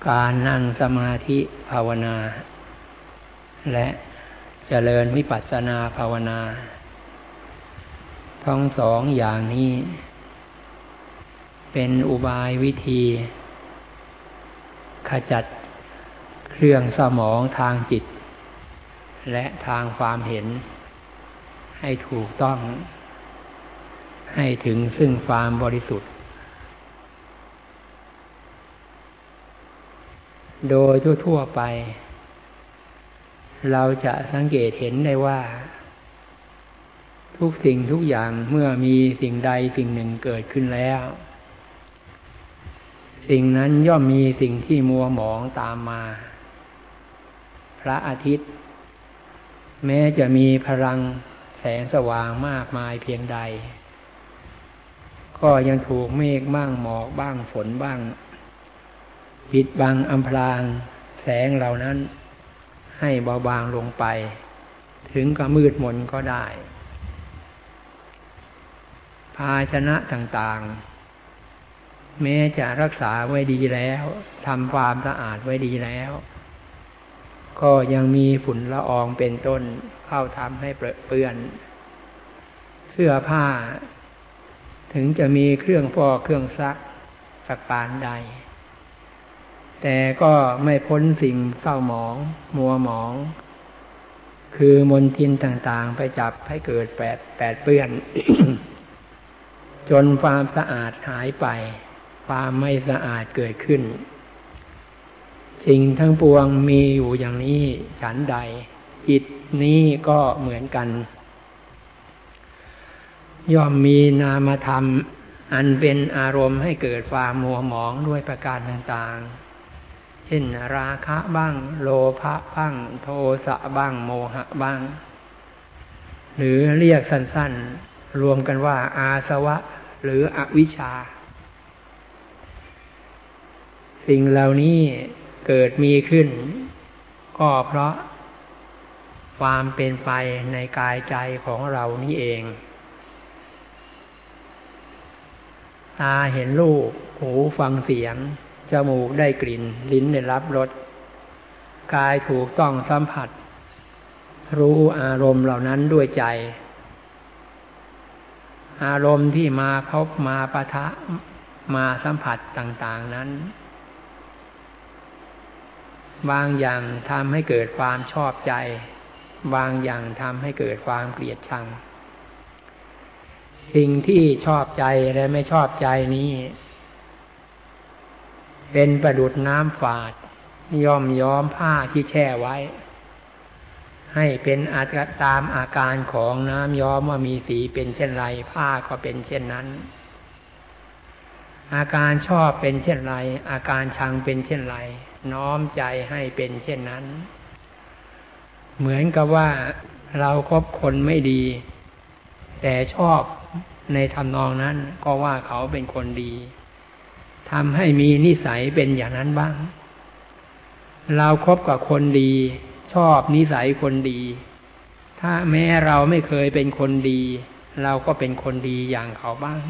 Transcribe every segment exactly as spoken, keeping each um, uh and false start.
การนั่งสมาธิภาวนาและเจริญวิปัสสนาภาวนาทั้งสองอย่างนี้เป็นอุบายวิธีขจัดเครื่องสมองทางจิตและทางความเห็นให้ถูกต้องให้ถึงซึ่งความบริสุทธิ์โดยทั่วๆไปเราจะสังเกตเห็นได้ว่าทุกสิ่งทุกอย่างเมื่อมีสิ่งใดสิ่งหนึ่งเกิดขึ้นแล้วสิ่งนั้นย่อมมีสิ่งที่มัวหมองตามมาพระอาทิตย์แม้จะมีพลังแสงสว่างมากมายเพียงใดก็ยังถูกเมฆบ้างหมอกบ้างฝนบ้างปิดบังอำพรางแสงเหล่านั้นให้เบาบางลงไปถึงกับมืดมนก็ได้ภาชนะต่างๆแม้จะรักษาไว้ดีแล้วทำความสะอาดไว้ดีแล้วก็ยังมีฝุ่นละอองเป็นต้นเข้าทำให้เปื้อนเสื้อผ้าถึงจะมีเครื่องฟอกเครื่องซักสักปานใดแต่ก็ไม่พ้นสิ่งเศร้าหมองมัวหมองคือมลทินต่างๆไปจับให้เกิดแปดแปดเปื้อน จนความสะอาดหายไปความไม่สะอาดเกิดขึ้นสิ่งทั้งปวงมีอยู่อย่างนี้ฉันใดจิตนี้ก็เหมือนกันย่อมมีนามธรรมอันเป็นอารมณ์ให้เกิดความมัวหมองด้วยประการต่างๆเช่นราคะบ้างโลภะบ้างโทสะบ้างโมหะบ้างหรือเรียกสั้นๆรวมกันว่าอาสวะหรืออวิชชาสิ่งเหล่านี้เกิดมีขึ้นก็เพราะความเป็นไปในกายใจของเรานี่เองตาเห็นรูปหูฟังเสียงจมูกได้กลิ่นลิ้นได้รับรสกายถูกต้องสัมผัสรู้อารมณ์เหล่านั้นด้วยใจอารมณ์ที่มาพบมาปะทะมาสัมผัสต่างๆนั้นบางอย่างทำให้เกิดความชอบใจบางอย่างทำให้เกิดความเกลียดชังสิ่งที่ชอบใจและไม่ชอบใจนี้เป็นประดุจน้ำฝาดย่อมย้อมผ้าที่แช่ไว้ให้เป็นอาการตามอาการของน้ำย้อมว่ามีสีเป็นเช่นไรผ้าก็เป็นเช่นนั้นอาการชอบเป็นเช่นไรอาการชังเป็นเช่นไรน้อมใจให้เป็นเช่นนั้นเหมือนกับว่าเราคบคนไม่ดีแต่ชอบในทำนองนั้นก็ว่าเขาเป็นคนดีทำให้มีนิสัยเป็นอย่างนั้นบ้างเราคบกับคนดีชอบนิสัยคนดีถ้าแม้เราไม่เคยเป็นคนดีเราก็เป็นคนดีอย่างเขาบ้าง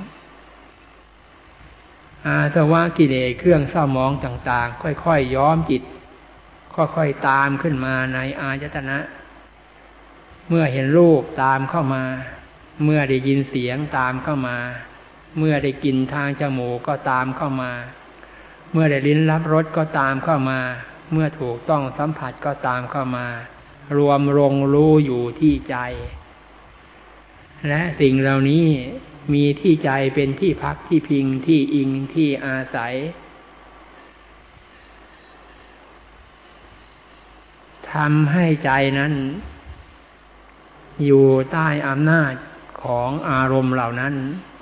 อาสวะกิเลสเครื่องเศร้าหมองต่างๆค่อยๆย้อมจิตค่อยๆตามขึ้นมาในอายตนะเมื่อเห็นรูปตามเข้ามาเมื่อได้ยินเสียงตามเข้ามาเมื่อได้กลิ่นทางจมูกก็ตามเข้ามาเมื่อได้ลิ้นรับรสก็ตามเข้ามาเมื่อถูกต้องสัมผัสก็ตามเข้ามารวมลงรู้อยู่ที่ใจและสิ่งเหล่านี้มีที่ใจเป็นที่พักที่พิงที่อิงที่อาศัยทำให้ใจนั้นอยู่ใต้อำนาจของอารมณ์เหล่านั้น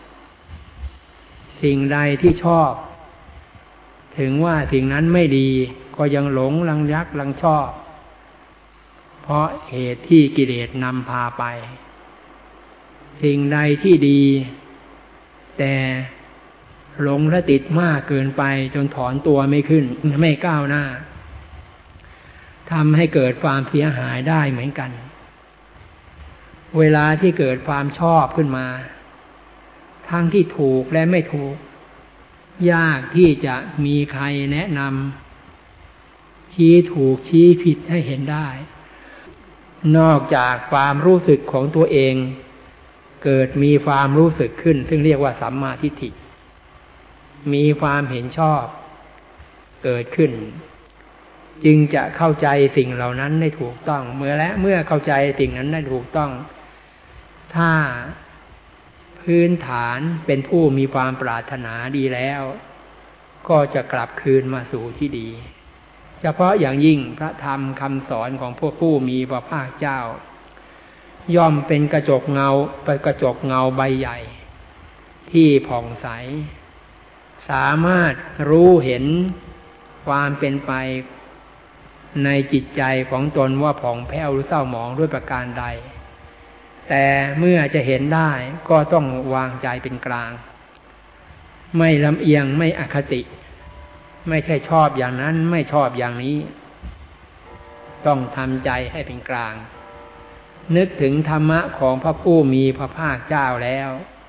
สิ่งใดที่ชอบถึงว่าสิ่งนั้นไม่ดีก็ยังหลงรังยักรังชอบเพราะเหตุที่กิเลสนำพาไปสิ่งใดที่ดีแต่หลงและติดมากเกินไปจนถอนตัวไม่ขึ้นไม่ก้าวหน้าทำให้เกิดความเสียหายได้เหมือนกันเวลาที่เกิดความชอบขึ้นมาทั้งที่ถูกและไม่ถูก ยากที่จะมีใครแนะนชี้ถูกชี้ผิดให้เห็นได้นอกจากความรู้สึกของตัวเองเกิดมีความรู้สึกขึ้นซึ่งเรียกว่าสัมมาทิฏฐิมีความเห็นชอบเกิดขึ้นจึงจะเข้าใจสิ่งเหล่านั้นได้ถูกต้องเมื่อและเมื่อเข้าใจสิ่งนั้นได้ถูกต้องถ้าพื้นฐานเป็นผู้มีความปรารถนาดีแล้วก็จะกลับคืนมาสู่ที่ดีเฉพาะอย่างยิ่งพระธรรมคำสอนของพวกผู้มีพระภาคเจ้าย่อมเป็นกระจกเงาเป็นกระจกเงาใบใหญ่ที่ผ่องใสสามารถรู้เห็นความเป็นไปในจิตใจของตนว่าผ่องแผ้วหรือเศร้าหมองด้วยประการใดแต่เมื่อจะเห็นได้ก็ต้องวางใจเป็นกลางไม่ลำเอียงไม่อคติไม่ใช่ชอบอย่างนั้นไม่ชอบอย่างนี้ต้องทำใจให้เป็นกลางนึกถึงธรรมะของพระผู้มีพระภาคเจ้าแล้ว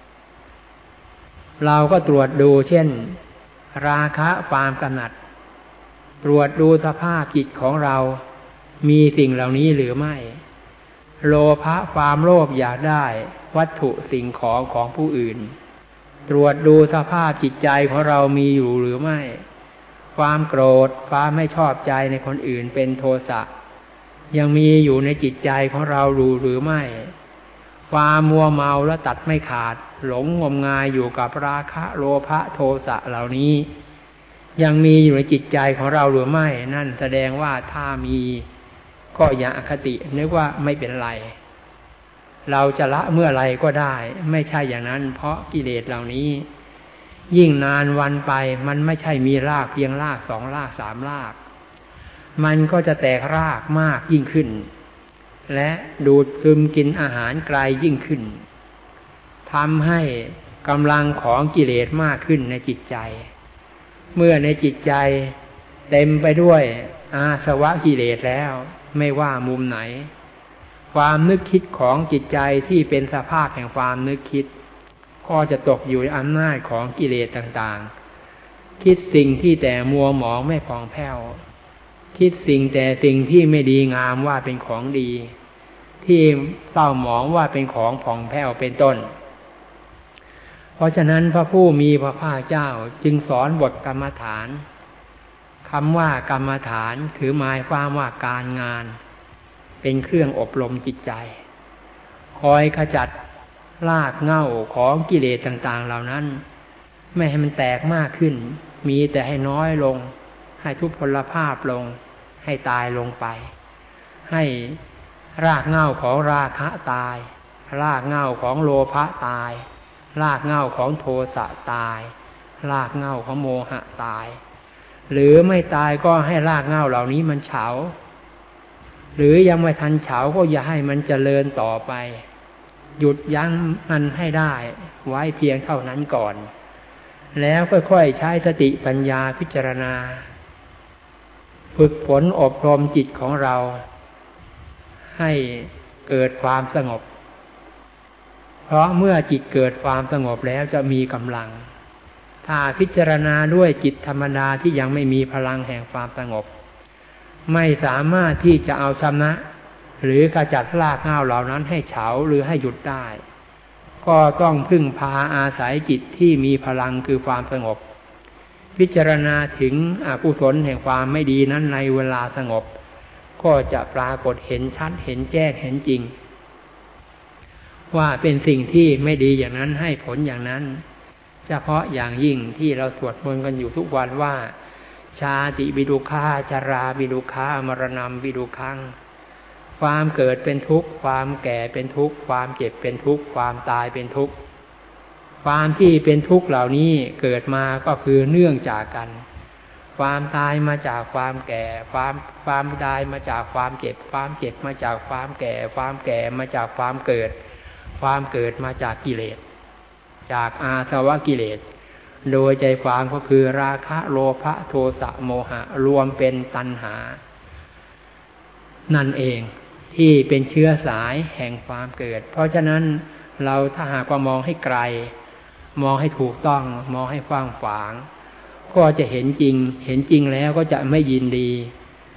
เราก็ตรวจดูเช่นราคะความกำหนัดตรวจดูสภาพจิตของเรามีสิ่งเหล่านี้หรือไม่โลภะความโลภอยากได้วัตถุสิ่งของของผู้อื่นตรวจดูสภาพจิตใจของเรามีอยู่หรือไม่ความโกรธความไม่ชอบใจในคนอื่นเป็นโทสะยังมีอยู่ในจิตใจของเรารู้หรือไม่ความมัวเมาและตัดไม่ขาดหลงงมงายอยู่กับราคะโลภะโทสะเหล่านี้ยังมีอยู่ในจิตใจของเราหรือไม่นั่นแสดงว่าถ้ามีก็อย่าอคตินึกว่าไม่เป็นไรเราจะละเมื่อไรก็ได้ไม่ใช่อย่างนั้นเพราะกิเลสเหล่านี้ยิ่งนานวันไปมันไม่ใช่มีรากเพียงรากสองรากสามรากมันก็จะแตกรากมากยิ่งขึ้นและดูดซึมกินอาหารไกลยิ่งขึ้นทำให้กำลังของกิเลสมากขึ้นในจิตใจเมื่อในจิตใจเต็มไปด้วยอาสวะกิเลสแล้วไม่ว่ามุมไหนความนึกคิดของจิตใจที่เป็นสภาพแห่งความนึกคิดก็จะตกอยู่ในอำนาจของกิเลสต่างๆคิดสิ่งที่แต่มัวหมองไม่ผ่องแผ้วคิดสิ่งแต่สิ่งที่ไม่ดีงามว่าเป็นของดีที่เศร้าหมองว่าเป็นของผ่องแผ้วเป็นต้นเพราะฉะนั้นพระผู้มีพระภาคเจ้าจึงสอนบทกรรมฐานคำว่ากรรมฐานคือหมายความว่าการงานเป็นเครื่องอบรมจิตใจคอยขจัดรากเหง้าของกิเลสต่างๆเหล่านั้นไม่ให้มันแตกมากขึ้นมีแต่ให้น้อยลงให้ทุพพลภาพลงให้ตายลงไปให้รากเหง้าของราคะตายรากเหง้าของโลภะตายรากเหง้าของโทสะตายรากเหง้าของโมหะตายหรือไม่ตายก็ให้รากเหง้าเหล่านี้มันเฉาหรือยังไม่ทันเฉาก็อย่าให้มันเจริญต่อไปหยุดยั้งมันให้ได้ไว้เพียงเท่านั้นก่อนแล้วค่อยๆใช้สติปัญญาพิจารณาฝึกฝนอบรมจิตของเราให้เกิดความสงบเพราะเมื่อจิตเกิดความสงบแล้วจะมีกำลังถ้าพิจารณาด้วยจิตธรรมดาที่ยังไม่มีพลังแห่งความสงบไม่สามารถที่จะเอาชนะหรือขจัดรากเหง้าเหล่านั้นให้เฉาหรือให้หยุดได้ก็ต้องพึ่งพาอาศัยจิตที่มีพลังคือความสงบพิจารณาถึงอกุศลแห่งความไม่ดีนั้นในเวลาสงบก็จะปรากฏเห็นชัดเห็นแจ้งเห็นจริงว่าเป็นสิ่งที่ไม่ดีอย่างนั้นให้ผลอย่างนั้นเฉพาะอย่างยิ่งที่เราสวดมนต์กันอยู่ทุกวันว่าชาติวิดุขาชราวิดุขามรณะวิดุขังความเกิดเป็นทุกข์ความแก่เป็นทุกข์ความเจ็บเป็นทุกข์ความตายเป็นทุกข์ความที่เป็นทุกข์เหล่านี้เกิดมาก็คือเนื่องจากกันความตายมาจากความแก่ความความตายมาจากความเจ็บความเจ็บมาจากความแก่ความแก่มาจากความเกิดความเกิดมาจากกิเลสจากอาสวะกิเลสโดยใจความก็คือราคะโลภะโทสะโมหะรวมเป็นตัณหานั่นเองที่เป็นเชื้อสายแห่งความเกิดเพราะฉะนั้นเราถ้าหากว่ามองให้ไกลมองให้ถูกต้องมองให้กว้างขวางก็จะเห็นจริงเห็นจริงแล้วก็จะไม่ยินดี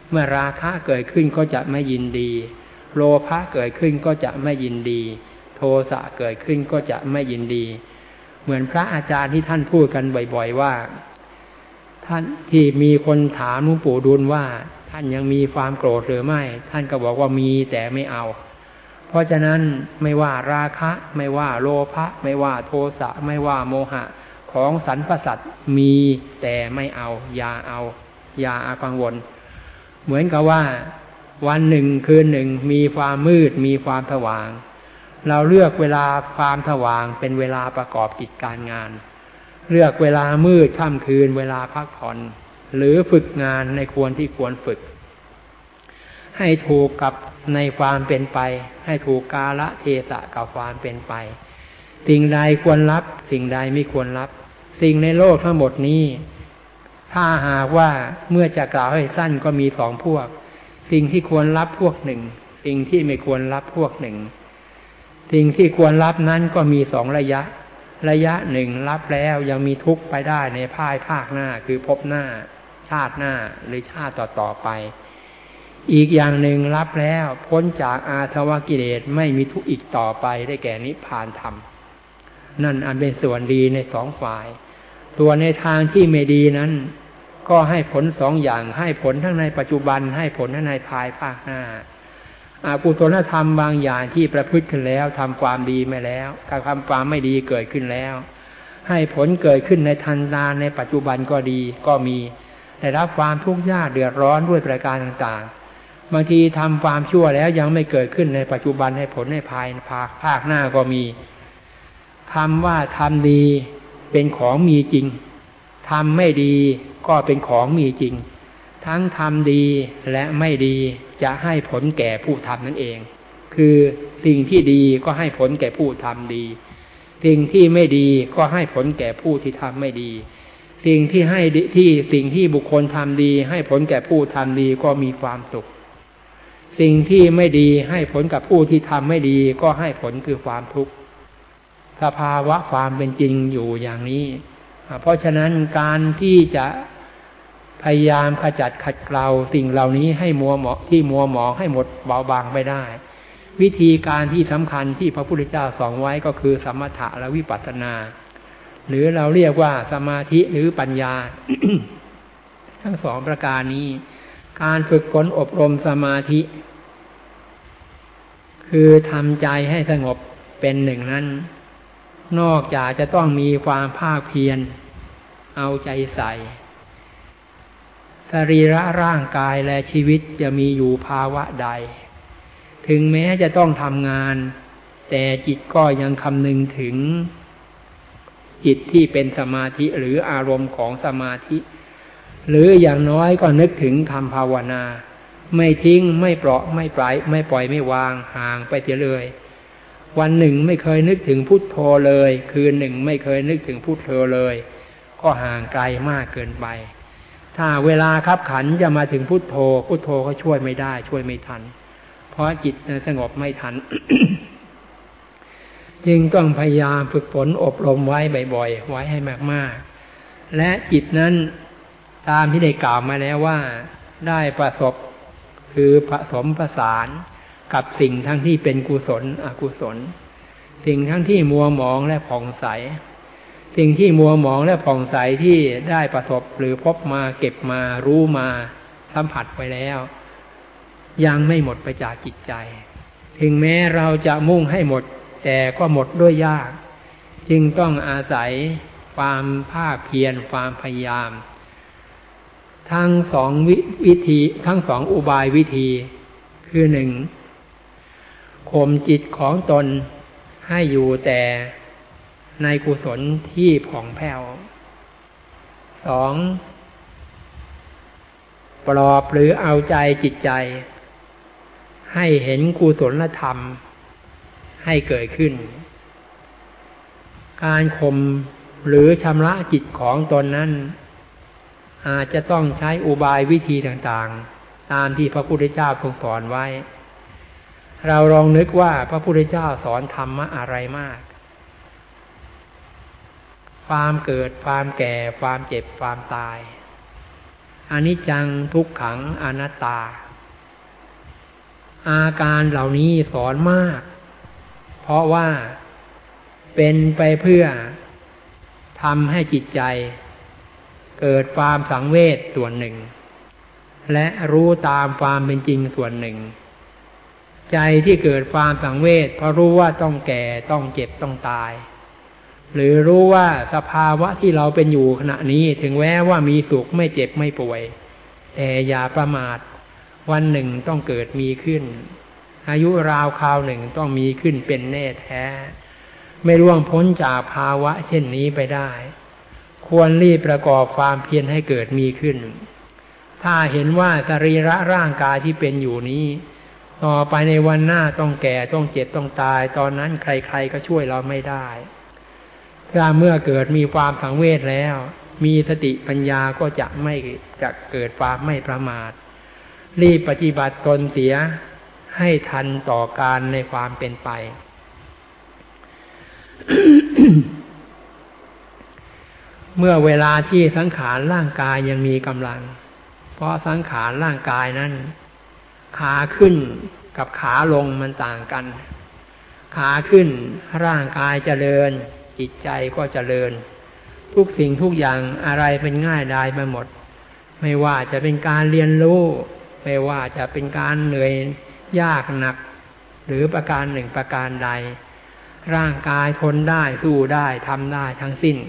เมื่อราคะเกิดขึ้นก็จะไม่ยินดีโลภะเกิดขึ้นก็จะไม่ยินดีโทสะเกิดขึ้นก็จะไม่ยินดีเหมือนพระอาจารย์ที่ท่านพูดกันบ่อยๆว่าท่านที่มีคนถามหลวงปู่ดูลว่าท่านยังมีความโกรธหรือไม่ท่านก็บอกว่ามีแต่ไม่เอาเพราะฉะนั้นไม่ว่าราคะไม่ว่าโลภะไม่ว่าโทสะไม่ว่าโมหะของสรรพสัตว์มีแต่ไม่เอาอย่าเอาอย่าอากังวลเหมือนกับว่าวันหนึ่งคืนหนึ่งมีความมืดมีความสว่างเราเลือกเวลาความสว่างเป็นเวลาประกอบกิจการงานเลือกเวลามืดค่ำคืนเวลาพักผ่อนหรือฝึกงานในควรที่ควรฝึกให้ถูกกับในความเป็นไปให้ถูกกาลเทศะกับความเป็นไปสิ่งใดควรรับสิ่งใดไม่ควรรับสิ่งในโลกทั้งหมดนี้ถ้าหากว่าเมื่อจะกล่าวให้สั้นก็มีสองพวกสิ่งที่ควรรับพวกหนึ่งสิ่งที่ไม่ควรรับพวกหนึ่งสิ่งที่ควรรับนั้นก็มีสองระยะระยะหนึ่งรับแล้วยังมีทุกข์ไปได้ในภายภาคหน้าคือภพหน้าชาติหน้าหรือชาติต่อๆไปอีกอย่างหนึ่งรับแล้วพ้นจากอาสวะกิเลสไม่มีทุกข์อีกต่อไปได้แก่นิพพานธรรมนั่นอันเป็นส่วนดีในสองฝ่ายตัวในทางที่ไม่ดีนั้นก็ให้ผลสองอย่างให้ผลทั้งในปัจจุบันให้ผลทั้งในภายภาคหน้าอกุศลธรรมบางอย่างที่ประพฤติขึ้นแล้วทำความดีมาแล้วการทำความไม่ดีเกิดขึ้นแล้วให้ผลเกิดขึ้นในทันตาในปัจจุบันก็ดีก็มีได้รับความทุกข์ยากเดือดร้อนด้วยประการต่างๆบางทีทำความชั่วแล้วยังไม่เกิดขึ้นในปัจจุบันให้ผลในภายภาคภาคหน้าก็มีคำว่าทำดีเป็นของมีจริงทำไม่ดีก็เป็นของมีจริงทั้งทำดีและไม่ดีจะให้ผลแก่ผู้ทำนั่นเองคือสิ่งที่ดีก็ให้ผลแก่ผู้ทำดีสิ่งที่ไม่ดีก็ให้ผลแก่ผู้ที่ทำไม่ดีสิ่งที่ให้ที่สิ่งที่บุคคลทำดีให้ผลแก่ผู้ทำดีก็มีความสุขสิ่งที่ไม่ดีให้ผลกับผู้ที่ทำไม่ดีก็ให้ผลคือความทุกข์สภาวะความเป็นจริงอยู่อย่างนี้เพราะฉะนั้นการที่จะพยายามขจัดขัดเกลาสิ่งเหล่านี้ให้มัวหมองที่มัวหมองให้หมดเบาบางไปได้วิธีการที่สำคัญที่พระพุทธเจ้าสอนไว้ก็คือสมถะและวิปัสสนาหรือเราเรียกว่าสมาธิหรือปัญญา ทั้งสองประการนี้การฝึกฝนอบรมสมาธิคือทำใจให้สงบเป็นหนึ่งนั้นนอกจากจะต้องมีความภาคเพียรเอาใจใส่สรีระร่างกายและชีวิตจะมีอยู่ภาวะใดถึงแม้จะต้องทำงานแต่จิตก็ยังคำนึงถึงจิตที่เป็นสมาธิหรืออารมณ์ของสมาธิหรืออย่างน้อยก็นึกถึงทำภาวนาไม่ทิ้งไม่เปราะไม่ปล่อยไม่ปล่อยไม่วางห่างไปเสียเลยวันหนึ่งไม่เคยนึกถึงพุทโธเลยคืนหนึ่งไม่เคยนึกถึงพุทโธเลยก็ห่างไกลมากเกินไปถ้าเวลาคับขันจะมาถึงพุทโธพุทโธก็ช่วยไม่ได้ช่วยไม่ทันเพราะจิตสงบไม่ทัน จึงต้องพยายามฝึกฝนอบรมไว้บ่อยๆไว้ให้มากๆและจิตนั้นตามที่ได้กล่าวมาแล้วว่าได้ประสบคือผสมผสานกับสิ่งทั้งที่เป็นกุศลอกุศลสิ่งทั้งที่มัวหมองและผ่องใสสิ่งที่มัวหมองและผ่องใสที่ได้ประสบหรือพบมาเก็บมารู้มาสัมผัสไปแล้วยังไม่หมดไปจากจิตใจถึงแม้เราจะมุ่งให้หมดแต่ก็หมดด้วยยากจึงต้องอาศัยความภาคเพียรความพยายามทั้งสองวิธีทั้งสองอุบายวิธีคือหนึ่งข่มจิตของตนให้อยู่แต่ในกุศลที่ผ่องแผ้วสองปลอบหรือเอาใจจิตใจให้เห็นกุศลธรรมให้เกิดขึ้นการข่มหรือชำระจิตของตนนั้นอาจจะต้องใช้อุบายวิธีต่างๆตามที่พระพุทธเจ้าทรงสอนไว้เราลองนึกว่าพระพุทธเจ้าสอนธรรมะอะไรมากความเกิดความแก่ความเจ็บความตายอนิจจังทุกขังอนัตตาอาการเหล่านี้สอนมากเพราะว่าเป็นไปเพื่อทำให้จิตใจเกิดความสังเวชส่วนหนึ่งและรู้ตามความเป็นจริงส่วนหนึ่งใจที่เกิดความสังเวชเพราะรู้ว่าต้องแก่ต้องเจ็บต้องตายหรือรู้ว่าสภาวะที่เราเป็นอยู่ขณะนี้ถึงแม้ว่ามีสุขไม่เจ็บไม่ป่วยแต่อย่าประมาทวันหนึ่งต้องเกิดมีขึ้นอายุราวคราวหนึ่งต้องมีขึ้นเป็นแน่แท้ไม่ล่วงพ้นจากภาวะเช่นนี้ไปได้ควรรีบประกอบความเพียรให้เกิดมีขึ้นถ้าเห็นว่าสรีระร่างกายที่เป็นอยู่นี้ต่อไปในวันหน้าต้องแก่ต้องเจ็บต้องตายตอนนั้นใครๆก็ช่วยเราไม่ได้ถ้าเมื่อเกิดมีความสังเวชแล้วมีสติปัญญาก็จะไม่จะเกิดความไม่ประมาทรีบปฏิบัติตนเสียให้ทันต่อการในความเป็นไป เมื่อเวลาที่สังขารร่างกายยังมีกำลังเพราะสังขารร่างกายนั้นขาขึ้นกับขาลงมันต่างกันขาขึ้นร่างกายเจริญจิตใจก็เจริญทุกสิ่งทุกอย่างอะไรเป็นง่ายดายไปหมดไม่ว่าจะเป็นการเรียนรู้ไม่ว่าจะเป็นการเหนื่อยยากหนักหรือประการหนึ่งประการใดร่างกายทนได้สู้ได้ทำได้ทั้งสิ้น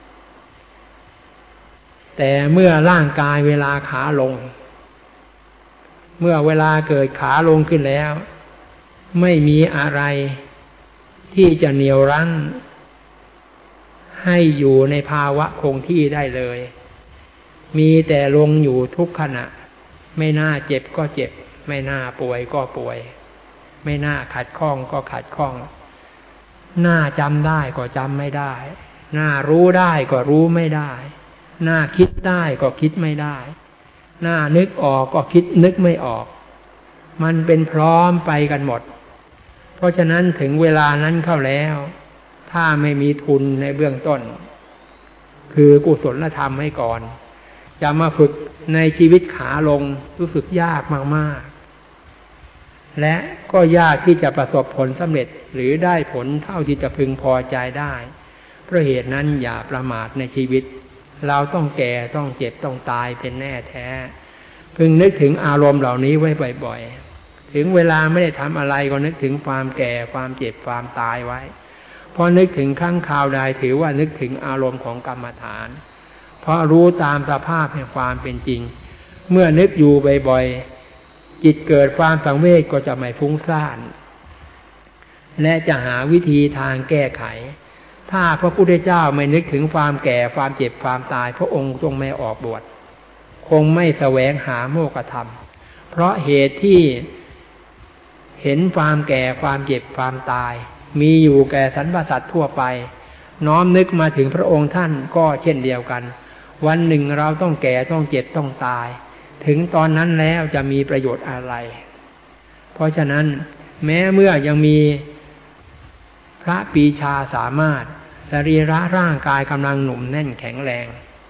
แต่เมื่อร่างกายเวลาขาลงเมื่อเวลาเกิดขาลงขึ้นแล้วไม่มีอะไรที่จะเหนี่ยวรั้งให้อยู่ในภาวะคงที่ได้เลยมีแต่ลงอยู่ทุกขณะไม่น่าเจ็บก็เจ็บไม่น่าป่วยก็ป่วยไม่น่าขัดข้องก็ขัดข้องน่าจำได้ก็จำไม่ได้น่ารู้ได้ก็รู้ไม่ได้น่าคิดได้ก็คิดไม่ได้น่านึกออกก็คิดนึกไม่ออกมันเป็นพร้อมไปกันหมดเพราะฉะนั้นถึงเวลานั้นเข้าแล้วถ้าไม่มีทุนในเบื้องต้นคือกุศลธรรมให้ก่อนจะมาฝึกในชีวิตขาลงรู้สึกยากมากๆและก็ยากที่จะประสบผลสำเร็จหรือได้ผลเท่าที่จะพึงพอใจได้เพราะเหตุนั้นอย่าประมาทในชีวิตเราต้องแก่ต้องเจ็บต้องตายเป็นแน่แท้พึงนึกถึงอารมณ์เหล่านี้ไว้บ่อยๆถึงเวลาไม่ได้ทำอะไรก็นึกถึงความแก่ความเจ็บความตายไว้พอนึกถึงครั้งคราวใดถือว่านึกถึงอารมณ์ของกรรมฐานเพราะรู้ตามสภาพแห่งความเป็นจริงเมื่อนึกอยู่บ่อยๆจิตเกิดความสังเวชก็จะไม่ฟุ้งซ่านและจะหาวิธีทางแก้ไขถ้าพระพุทธเจ้าไม่นึกถึงความแก่ความเจ็บความตายพระองค์ทรงไม่ออกบวชคงไม่แสวงหาโมกขธรรมเพราะเหตุที่เห็นความแก่ความเจ็บความตายมีอยู่แก่สรรพสัตว์ทั่วไปน้อมนึกมาถึงพระองค์ท่านก็เช่นเดียวกันวันหนึ่งเราต้องแก่ต้องเจ็บต้องตายถึงตอนนั้นแล้วจะมีประโยชน์อะไรเพราะฉะนั้นแม้เมื่อยังมีพระปรีชาสามารถสรีระร่างกายกำลังหนุ่มแน่นแข็งแรง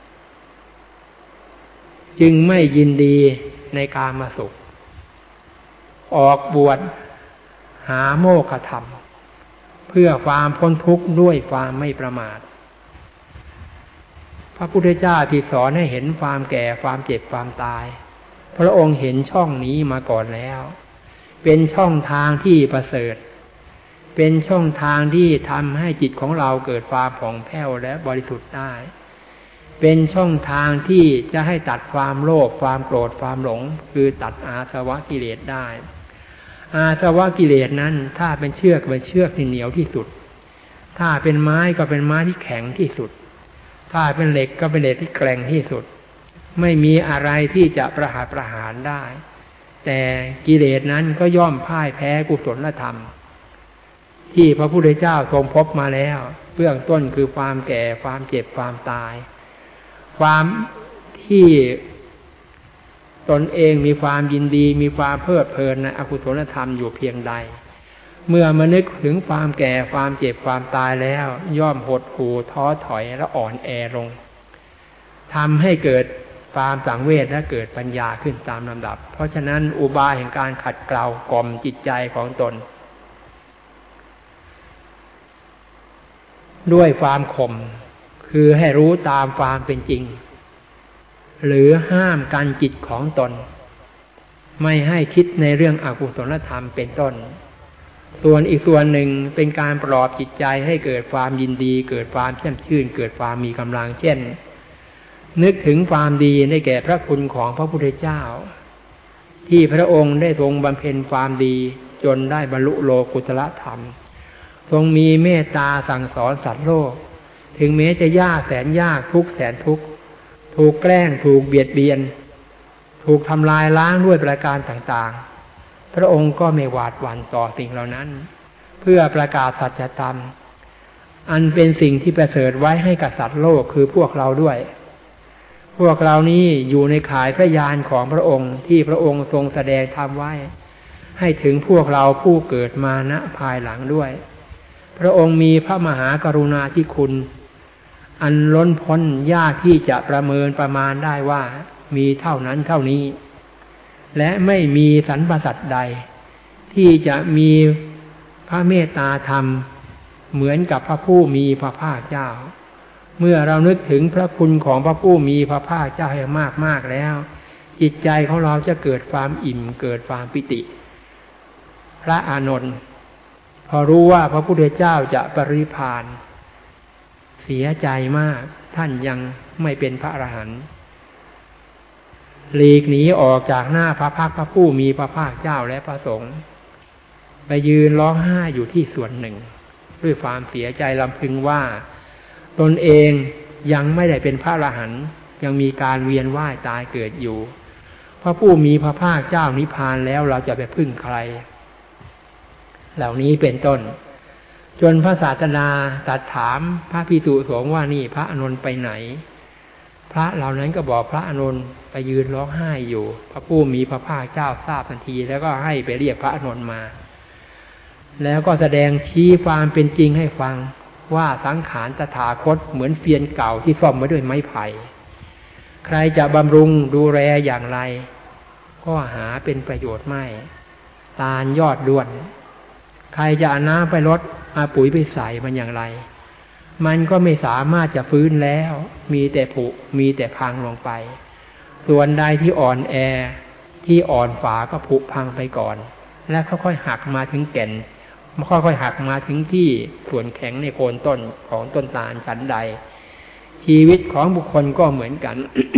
จึงไม่ยินดีในกามสุขออกบวชหาโมกขธรรมเพื่อความพ้นทุกข์ด้วยความไม่ประมาทพระพุทธเจ้าที่สอนให้เห็นความแก่ความเจ็บความตายพระองค์เห็นช่องนี้มาก่อนแล้วเป็นช่องทางที่ประเสริฐเป็นช่องทางที่ทำให้จิตของเราเกิดความผ่องแผ้วและบริสุทธิ์ได้เป็นช่องทางที่จะให้ตัดความโลภความโกรธความหลงคือตัดอาสวะกิเลสได้อาสวะกิเลสนั้นถ้าเป็นเชือกเป็นเชือกที่เหนียวที่สุดถ้าเป็นไม้ก็เป็นไม้ที่แข็งที่สุดถ้าเป็นเหล็กก็เป็นเหล็กที่แกร่งที่สุดไม่มีอะไรที่จะประหารประหารได้แต่กิเลสนั้นก็ย่อมพ่ายแพ้กุศลธรรมที่พระพุทธเจ้าทรงพบมาแล้วเบื้องต้นคือความแก่ความเจ็บความตายความที่ตนเองมีความยินดีมีความเพลิดเพลินในอกุศลธรรมอยู่เพียงใดเมื่อมานึกถึงความแก่ความเจ็บความตายแล้วย่อมหดหู่ท้อถอยและอ่อนแอลงทำให้เกิดความสังเวชและเกิดปัญญาขึ้นตามลำดับเพราะฉะนั้นอุบายแห่งการขัดเกลากล่อมจิตใจของตนด้วยความข่มคือให้รู้ตามความเป็นจริงหรือห้ามกันจิตของตนไม่ให้คิดในเรื่องอกุศลธรรมเป็นต้นส่วนอีกส่วนหนึ่งเป็นการปลอบจิตใจให้เกิดความยินดีเกิดความแช่มชื่นเกิดความมีกำลังเช่นนึกถึงความดีได้แก่พระคุณของพระพุทธเจ้าที่พระองค์ได้ทรงบำเพ็ญความดีจนได้บรรลุโลกุตระธรรมทรงมีเมตตาสั่งสอนสัตว์โลกถึงแม้จะยากแสนยากทุกแสนทุกถูกแกล้งถูกเบียดเบียนถูกทำลายล้างด้วยประการต่างๆพระองค์ก็ไม่หวาดหวั่นต่อสิ่งเหล่านั้นเพื่อประกาศสัจธรรมอันเป็นสิ่งที่ประเสริฐไว้ให้กับสัตว์โลกคือพวกเราด้วยพวกเรานี้อยู่ในข่ายพระญาณของพระองค์ที่พระองค์ทรงแสดงธรรมไว้ให้ถึงพวกเราผู้เกิดมาณภายหลังด้วยพระองค์มีพระมหากรุณาธิคุณอันล้นพ้นยากที่จะประเมินประมาณได้ว่ามีเท่านั้นเท่านี้และไม่มีสรรพสัตว์ใดที่จะมีพระเมตตาธรรมเหมือนกับพระผู้มีพระภาคเจ้าเมื่อเรานึกถึงพระคุณของพระผู้มีพระภาคเจ้าให้มากๆแล้วจิตใจของเราจะเกิดความอิ่มเกิดความปิติพระอานนท์พอรู้ว่าพระพุทธเจ้าจะปรินิพพานเสียใจมากท่านยังไม่เป็นพระอรหันต์หลีกหนีออกจากหน้าพระพักตร์พระผู้มีพระภาคเจ้าและพระสงฆ์ไปยืนร้องไห้อยู่ที่ส่วนหนึ่งด้วยความเสียใจลำพึงว่าตนเองยังไม่ได้เป็นพระอรหันต์ยังมีการเวียนว่ายตายเกิดอยู่พระผู้มีพระภาคเจ้านิพพานแล้วเราจะไปพึ่งใครเหล่านี้เป็นต้นจนพระศาสดาตรัสถามพระภิกษุสงฆ์ว่านี่พระอานนท์ไปไหนพระเหล่านั้นก็บอกพระอานนท์ไปยืนร้องไห้อยู่พระผู้มีพระภาคเจ้าทราบทันทีแล้วก็ให้ไปเรียกพระอานนท์มาแล้วก็แสดงชี้ความเป็นจริงให้ฟังว่าสังขารตถาคตเหมือนเฟียนเก่าที่ซ่อมมาด้วยไม้ไผ่ใครจะบำรุงดูแลอย่างไรก็หาเป็นประโยชน์ไม่ตาลยอดด้วนใครจะเอาน้ำไปรดเอาปุ๋ยไปใส่มันอย่างไรมันก็ไม่สามารถจะฟื้นแล้วมีแต่ผุมีแต่พังลงไปส่วนใดที่อ่อนแอที่อ่อนฝาก็ผุพังไปก่อนแล้วค่อยๆหักมาถึงแก่นค่อยๆหักมาถึงที่ส่วนแข็งในโคนต้นของต้นตาลชั้นใดชีวิตของบุคคลก็เหมือนกัน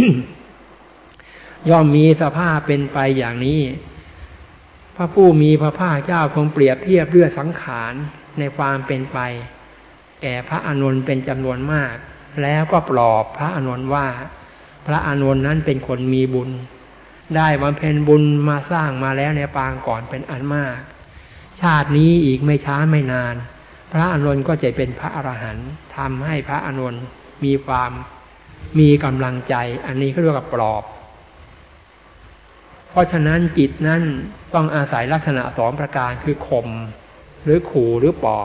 ย่อมมีสภาพเป็นไปอย่างนี้พระผู้มีพระภาคเจ้าทรงเปรียบเทียบเรื่องสังขารในความเป็นไปแก่พระอานนท์เป็นจำนวนมากแล้วก็ปลอบพระอานนท์ว่าพระอานนท์นั้นเป็นคนมีบุญได้บำเพ็ญบุญมาสร้างมาแล้วในปางก่อนเป็นอันมากชาตินี้อีกไม่ช้าไม่นานพระอานนท์ก็จะเป็นพระอรหันต์ทำให้พระอานนท์มีความมีกำลังใจอันนี้เขาเรียกว่าปลอบเพราะฉะนั้นจิตนั้นต้องอาศัยลักษณะสองประการคือข่มหรือขู่หรือปลอบ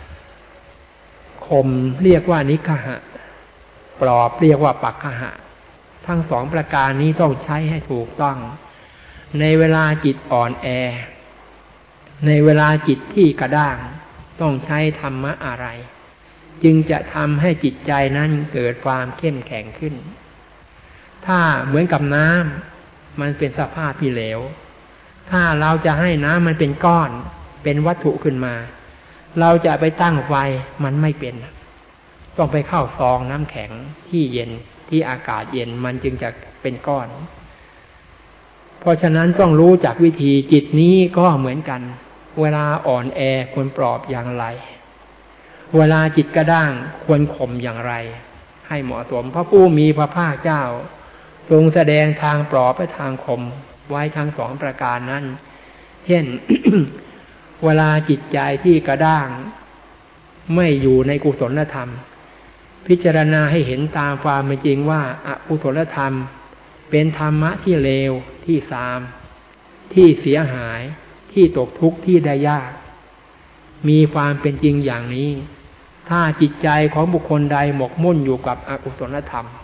ข่มเรียกว่านิคหะปลอบเรียกว่าปักขหะทั้งสองประการนี้ต้องใช้ให้ถูกต้องในเวลาจิตอ่อนแอในเวลาจิตที่กระด้างต้องใช้ธรรมะอะไรจึงจะทำให้จิตใจนั้นเกิดความเข้มแข็งขึ้นถ้าเหมือนกับน้ำมันเป็นสภาพที่เหลวถ้าเราจะให้น้ำมันเป็นก้อนเป็นวัตถุขึ้นมาเราจะไปตั้งไฟมันไม่เป็นต้องไปเข้าซองน้ำแข็งที่เย็นที่อากาศเย็นมันจึงจะเป็นก้อนเพราะฉะนั้นต้องรู้จักวิธีจิตนี้ก็เหมือนกันเวลาอ่อนแอควรปลอบอย่างไรเวลาจิตกระด้างควรข่มอย่างไรให้เหมาะสมพระผู้มีพระภาคเจ้าทรงแสดงทางปลอบและทางข่มไว้ทั้งสองประการนั้นเช่น เวลาจิตใจที่กระด้างไม่อยู่ในกุศลธรรมพิจารณาให้เห็นตามความเป็นจริงว่าอกุศลธรรมเป็นธรรมะที่เลวที่ทรามที่เสียหายที่ตกทุกข์ที่ได้ยากมีความเป็นจริงอย่างนี้ถ้าจิตใจของบุคคลใดหมกมุ่นอยู่กับอกุศลธรรม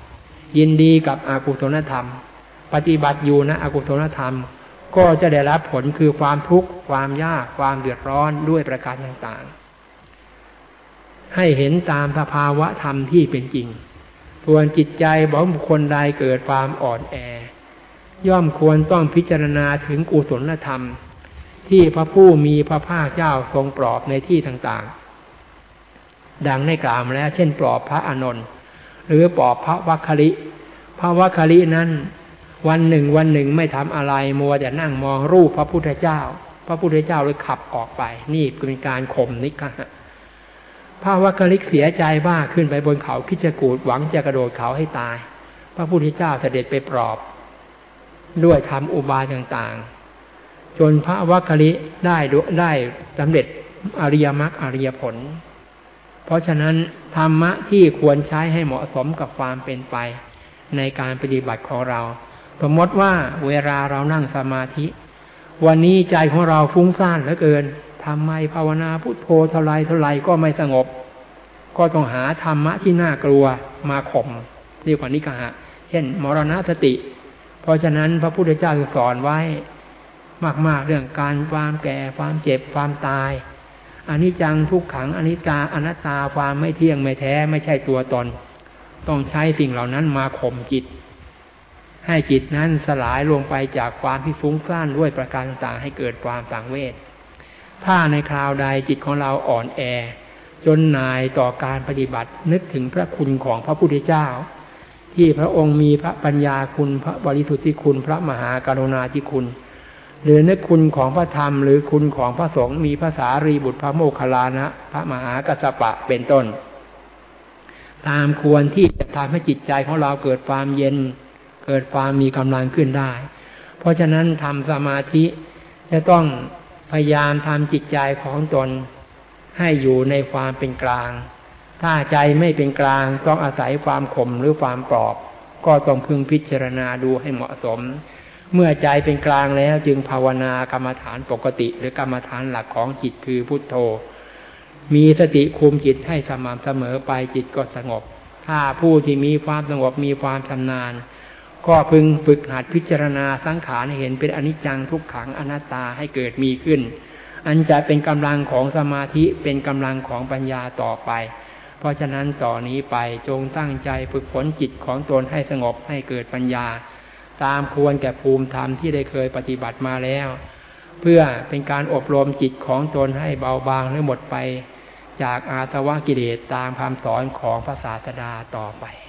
ยินดีกับอกุศลธรรมปฏิบัติอยู่นะอกุศลธรรมก็จะได้รับผลคือความทุกข์ความยากความเดือดร้อนด้วยประการต่างๆให้เห็นตามสภาวะธรรมที่เป็นจริงส่วนจิตใจของบุคคลใดเกิดความอ่อนแอย่อมควรต้องพิจารณาถึงกุศลธรรมที่พระผู้มีพระภาคเจ้าทรงปลอบในที่ต่างๆดังได้กล่าวมาแล้วเช่นปลอบพระอานนท์หรือปลอบพระวัคคลิพระวัคคลินั้นวันหนึ่งวันหนึ่งไม่ทำอะไรมัวแต่นั่งมองรูปพระพุทธเจ้าพระพุทธเจ้าเลยขับออกไปนี่เป็นการข่มนิกะพระวัคคลิเสียใจบ้าขึ้นไปบนเขาคิชกูฏหวังจะกระโดดเขาให้ตายพระพุทธเจ้าเสด็จไปปลอบด้วยทำอุบายต่างๆจนพระวัคคลิได้ได้สำเร็จอริยมรรคอริยผลเพราะฉะนั้นธรรมะที่ควรใช้ให้เหมาะสมกับความเป็นไปในการปฏิบัติของเราสมมติว่าเวลาเรานั่งสมาธิวันนี้ใจของเราฟุ้งซ่านเหลือเกินทำไมภาวนาพุทโธเท่าไรเท่าไรก็ไม่สงบก็ต้องหาธรรมะที่น่ากลัวมาข่มเรียกว่านิกะเช่นมรณสติเพราะฉะนั้นพระพุทธเจ้าสอนไว้มากๆเรื่องการความแก่ความเจ็บความตายอนิจจังทุกขังอนิจจาอนัตตาความไม่เที่ยงไม่แท้ไม่ใช่ตัวตนต้องใช้สิ่งเหล่านั้นมาข่มจิตให้จิตนั้นสลายลงไปจากความที่ฟุ้งซ่านด้วยประการต่างๆให้เกิดความสังเวชถ้าในคราวใดจิตของเราอ่อนแอจนนายต่อการปฏิบัตินึกถึงพระคุณของพระพุทธเจ้าที่พระองค์มีพระปัญญาคุณพระบริสุทธิคุณพระมหากรุณาธิคุณหรือนึกคุณของพระธรรมหรือคุณของพระสงฆ์มีพระสารีบุตรพระโมคคัลลานะพระมหากัสสปะเป็นต้นตามควรที่จะทำให้จิตใจของเราเกิดความเย็นเกิดความมีกำลังขึ้นได้เพราะฉะนั้นทำสมาธิจะต้องพยายามทำจิตใจของตนให้อยู่ในความเป็นกลางถ้าใจไม่เป็นกลางต้องอาศัยความข่มหรือความปลอบก็ต้องพึงพิจารณาดูให้เหมาะสมเมื่อใจเป็นกลางแล้วจึงภาวนากรรมฐานปกติหรือกรรมฐานหลักของจิตคือพุทโธมีสติคุมจิตให้สม่ำเสมอไปจิตก็สงบถ้าผู้ที่มีความสงบมีความชำนาญก็พึงฝึกหัดพิจารณาสังขารให้เห็นเป็นอนิจจังทุกขังอนัตตาให้เกิดมีขึ้นอันจะเป็นกำลังของสมาธิเป็นกำลังของปัญญาต่อไปเพราะฉะนั้นต่อนนี้ไปจงตั้งใจฝึกฝนจิตของตนให้สงบให้เกิดปัญญาตามควรแก่ภูมิธรรมที่ได้เคยปฏิบัติมาแล้วเพื่อเป็นการอบรมจิตของตนให้เบาบางและหมดไปจากอาสวะกิเลสตามคำสอนของพระศาสดาต่อไป